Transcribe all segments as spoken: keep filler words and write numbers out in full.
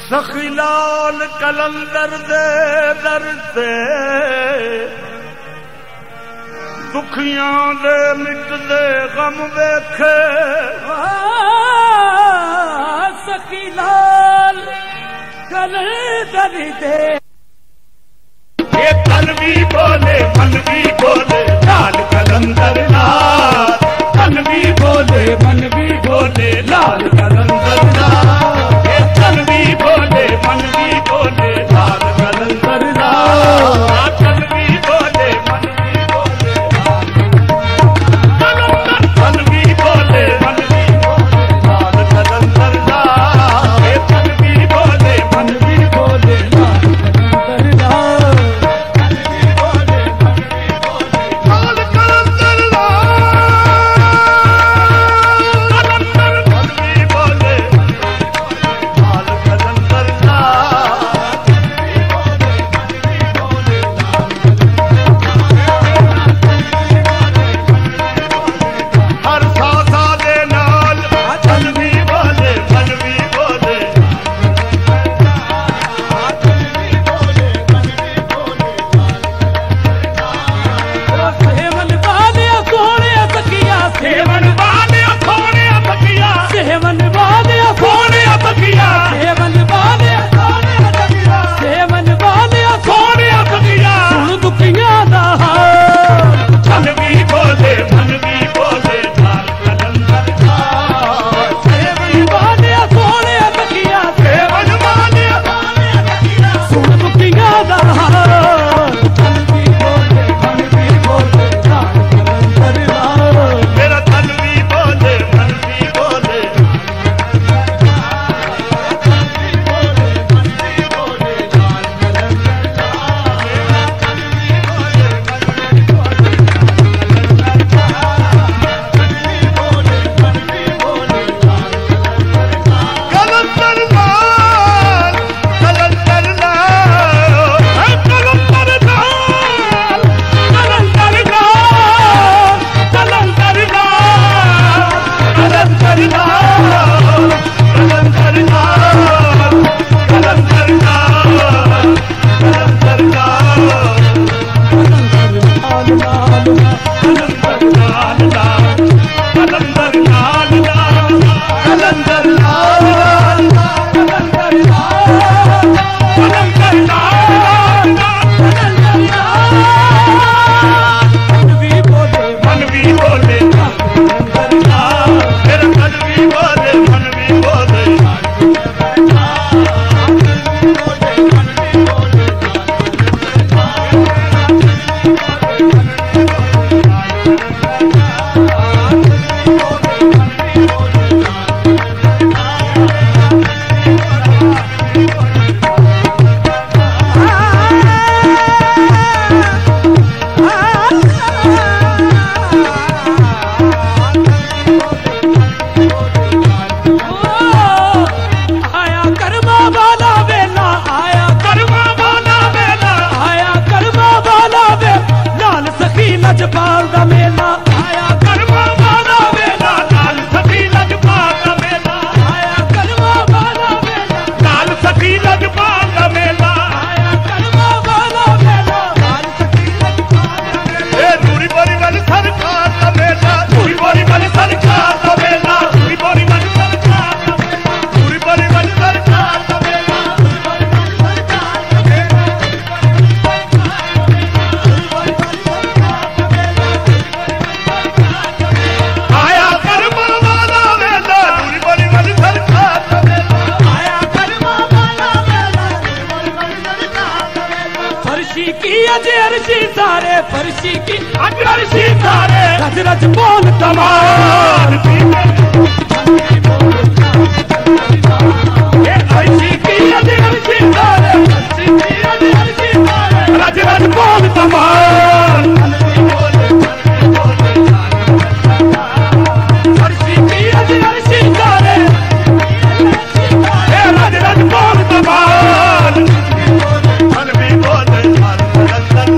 सखीलाल कलंदर दे दर ते दुखियां दे मिटदे गम वेखे सखीलाल कलंदर दे ये तन भी बोले मन भी बोले लाल कलंदर लाल तन भी बोले मन भी बोले लाल कलंदर लाल ये तन भी बोले मन भी बोले लाल कलंदर लाल तन भी बोले मन भी बोले तन भी बोले मन भी बोले लाल कलंदर लाल ये तन भी बोले मन भी बोले लाल कलंदर लाल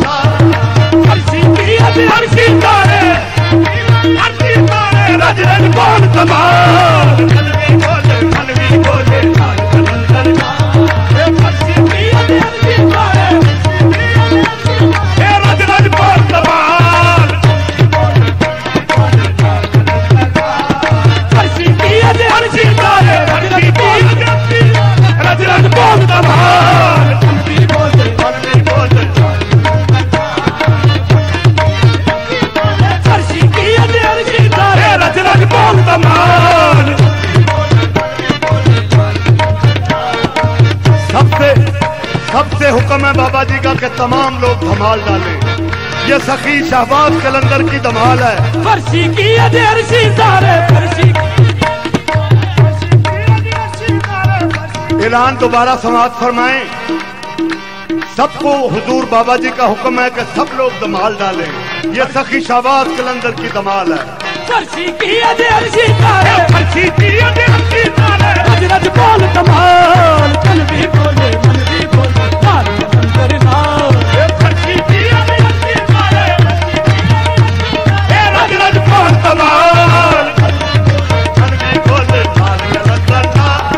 Raj Raj हुक्म है बाबा जी का कि तमाम लोग धमाल डालें। ये सखी शहबाज कलंदर की धमाल है। फर्शी की अजरशी सारे फर्शी ऐलान दोबारा समाप्त फरमाएं। सबको हुजूर बाबा जी का हुक्म है कि सब लोग धमाल डालें। ये सखी शहबाज कलंदर की धमाल है। फर्शी की अजरशी सारे फर्शी की अजरशी सारे रज रज बोल कमाल तन भी बोले मन भी बोले लाल कलंदर नाल फर्शी की अजरशी सारे रज रज बोल कमाल तन भी बोले लाल कलंदर नाल।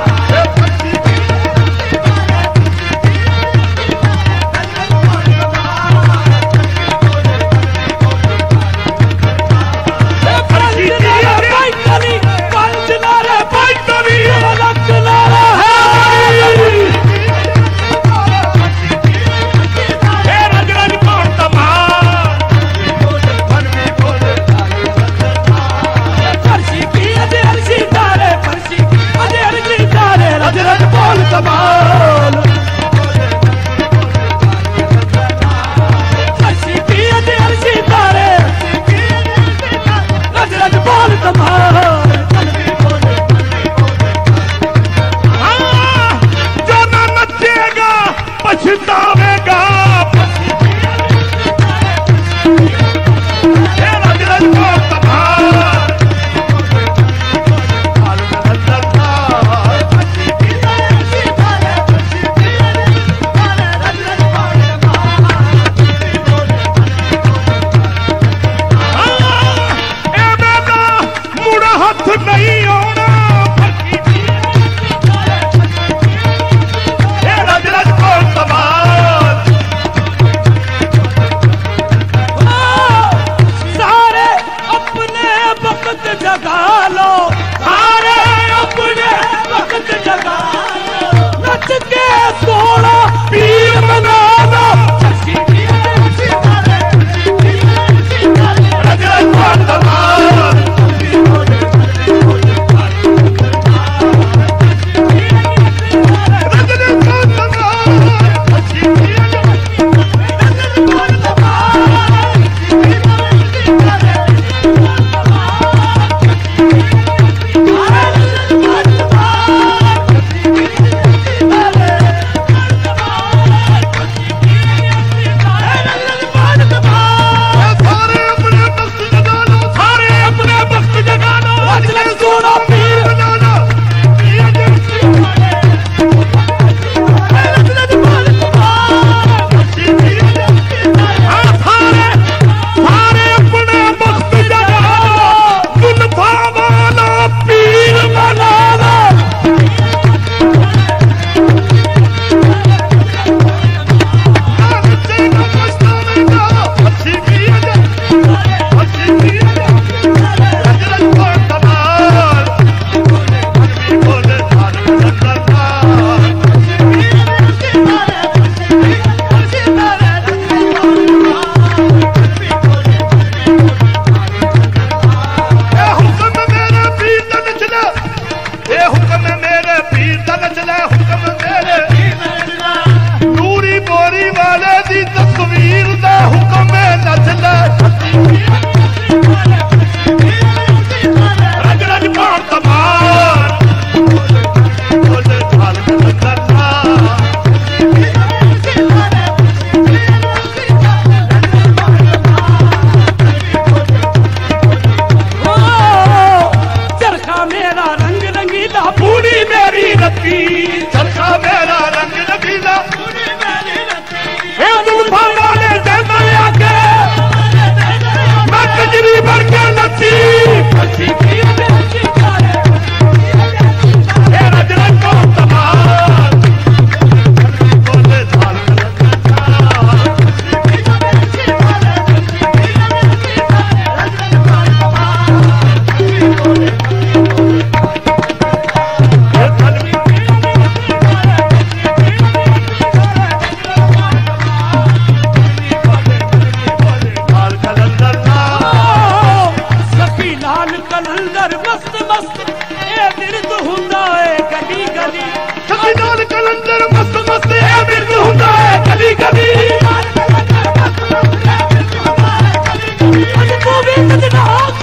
कलंदर मस्त मस्त है बिरद हुंदा है गली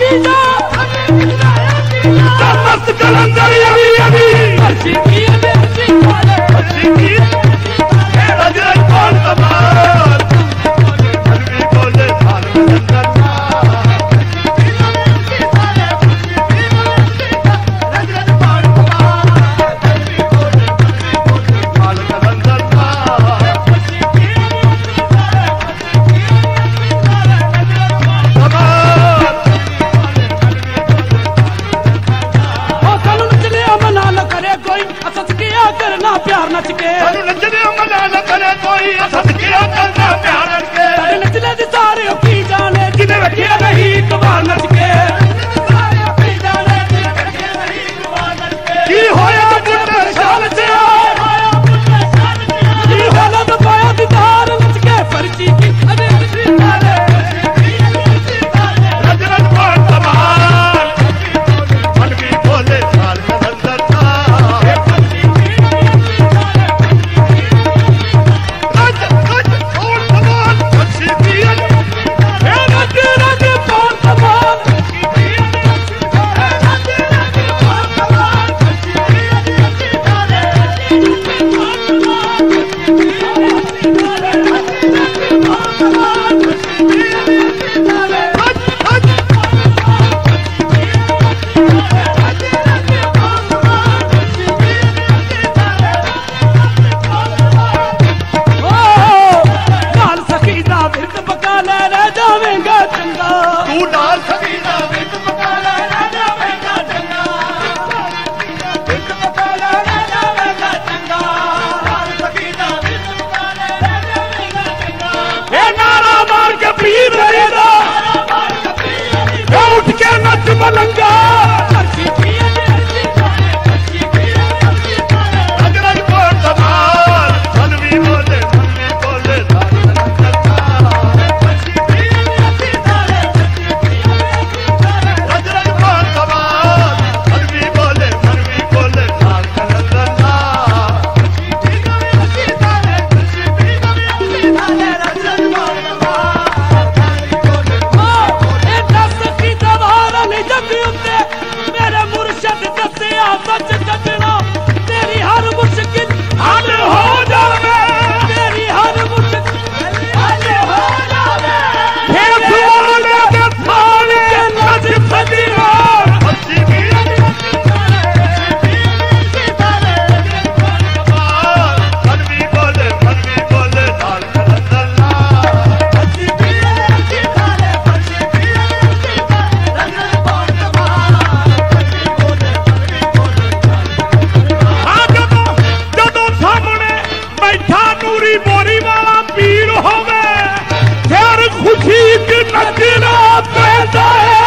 जीजा मस्त कलंदर अली अली अर्शी की अर्शी वाले अर्शी की रजरज बोल कमाल कलमी बोले लाल कलंदर करना प्यार नच के नचने मना न करे कोई सदकिया करना प्यार नच के नचने दी सारे की जाने जिन्हें रखे नहीं कबार नच के की होया बुढ़े साल से की होला तो पाया दीदार नच के फर्जी की अरे रजरज बोल कमाल कलमी बोले लाल कलंदर मलंगा रजरज बोल कमाल कलमी बोले कलमी बोले रजरज बोल कमाल कलमी बोले कलमी बोले लाल कलंदर मेरे मुर्शद दसिया सच कटना तेरी हर मुश्किल हल हो जावे तेरी हर मुश्किल हल हो जावे खेत वाले के थाने नच सदिया अच्छी की कलमी बोले कलमी बोले लाल कलंदर बोरी वाला पीर होवे फिर खुशी की नचना पैदा है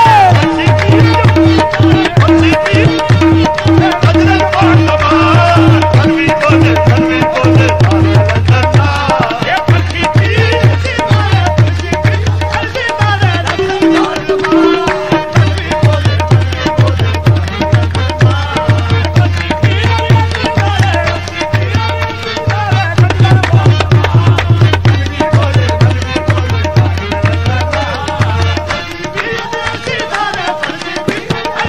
कलमी बोले कलमी बोले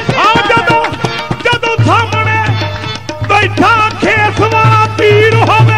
बैठा खेसवा पीर होवे